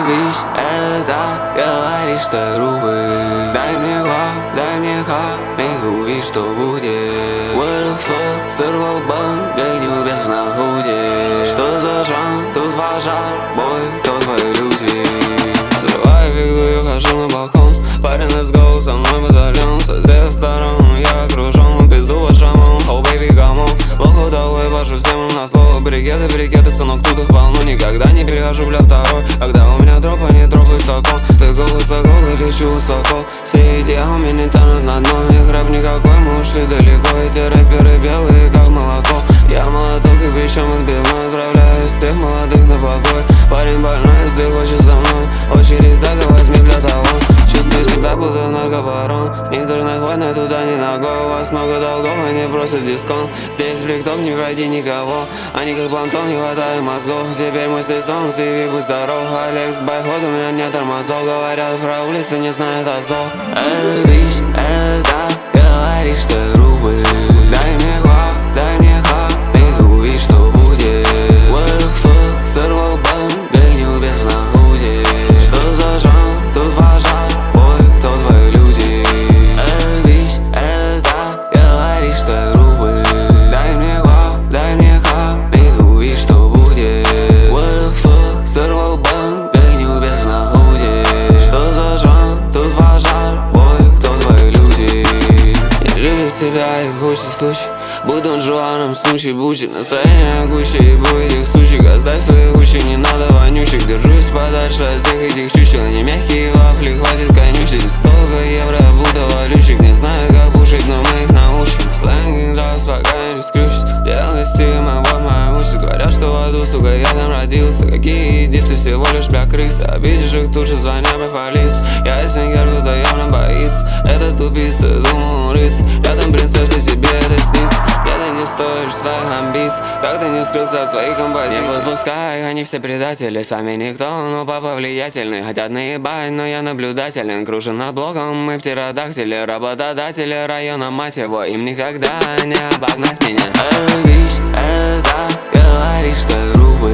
Бич, это так, говоришь, что я грубый. Дай мне хаб, увидишь, что будет. What the fuck, сорвал банк, гоню без на худе. Что за жанр, тут пожар, бой, кто твои люди? Взрываю фигу, я хожу на балкон. Парень, let's go, со мной батальон. Со всех сторон я окружен, пизду по шамам. Oh baby, come on. Лоху долой, вожу всем на слово. Брикеты, сынок, тут их полно. Никогда не перехожу, бля, второй. Когда у меня дроп, они дропают сокол. Ты высоко, я лечу высоко. Все эти не тянут на дно. Их рэп никакой, мы ушли далеко. Эти рэперы белые, как молоко. Я молоток, и причем отбивной. Отправляю всех молодых на покой. Парень больной, если хочешь со мной. Очередь зага, возьми, бля, талон. Чувствую себя, будто наркобарон. Интернет войны, туда не ногой. У вас много долгов, они просят дисконт. Здесь бликток, не пройди никого. Они как планктон, не хватает мозгов. Теперь мой лицом, CV, будь здоров. Алекс, байход, у меня нет тормозов. Говорят про улицы, не знает азов. Бич, это так, говоришь, что я грубый. Дай мне хаб, и увидишь, что будет. What the fuck, сорвал банк, гоню без на худе. Что за жанр, тут пожар, бой, кто твои люди? Бич, это так, говоришь, что я грубый. Дай мне хаб, и увидишь, что будет. What the fuck, сорвал банк, гоню без на худе. Что за жанр, тут пожар, бой, кто твои люди? Не любят себя и в куче случаев. Будь Дон Жуаном, Снучи, Бучи. Настроение гуще и будет их сучек. Оставь свои уши, не надо вонючек. Держусь подальше от всех этих чучел. Не мягкие вафли, хватит конючить. Столько евро, будто валютчик. Не знаю, как пушить, но мы их научим. Сленг драйв, пока не бескрючить. Делай стима, вот моя мучить. Говорят, что в аду, сука, я там родился. Какие дисы, всего лишь бля крысы. Обидишь их тут же, звоня про полицию. Я из Сенгер, кто-то явно боится. Этот тупица, думал он рыцарь. Рядом принцесса, себе это снится. Где-то не стоишь своих амбиций. Как ты не скрылся от своих композиций. Не подпускай, они все предатели. Сами никто, но папа влиятельный. Хотят наебать, но я наблюдателен. Кружен над блоком, мы птеродактили. Работодатели района, мать его. Им никогда не обогнать меня. Бич, это так, говоришь, что я грубый.